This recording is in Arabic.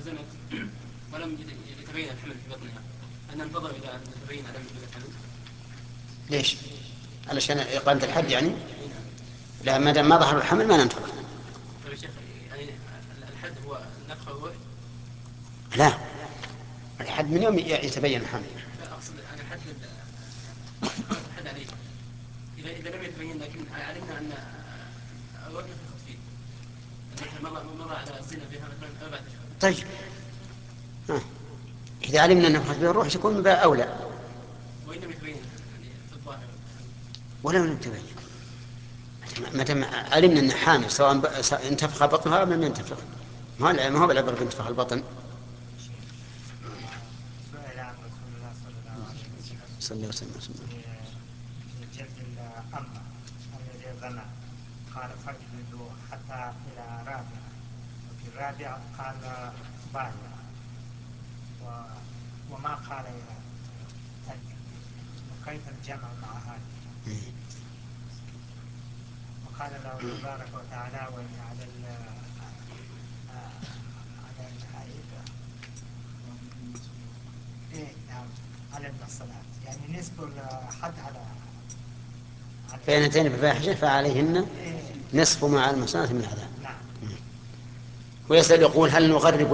زنت ولم يتبين الحمل في بطنها، أن ننتظر إلى أن تتبين عدم وجود الحمل؟ ليش؟ علشان إقامة الحد يعني؟ لا، ما دام ما ظهر الحمل ما ننتظر. طيب يا شيخ، يعني الحد هو النفخ الروح؟ لا، الحد من يوم يتبين الحمل. لا، أقصد أن الحد إقامة الحد عليه إذا لم يتبين، لكن علمنا أن الروح نفخت فيه، مثلا مر على الزنا بها مثلا 4 أشهر. طيب، إذا علمنا أن نفخت به الروح يكون من باب أولى. وإن لم يتبين يعني في الظاهر الحمل. ولا لم يتبين، ما دام علمنا أن حامل سواء انتفخ بطنها أو لم ينتفخ، ما هو بالعبرة بانتفاخ البطن. سئل عن رسول الله صلى الله عليه وسلم صلى الله عليه وسلم. في جلد الأمة الذي ظنى، قال فاجلدوا حتى إلى رابعة، وفي الرابعة قال بايع، وما قال تنجو. وكيف الجمع مع هذه؟ وقال الله تبارك وتعالى وإن على الحائط نعم على المحصنات، يعني نسب الحد على فإن أتينا بفاحشة فعليهن نصف ما على المحصنات من العذاب. نعم. ويسأل يقول هل نغرب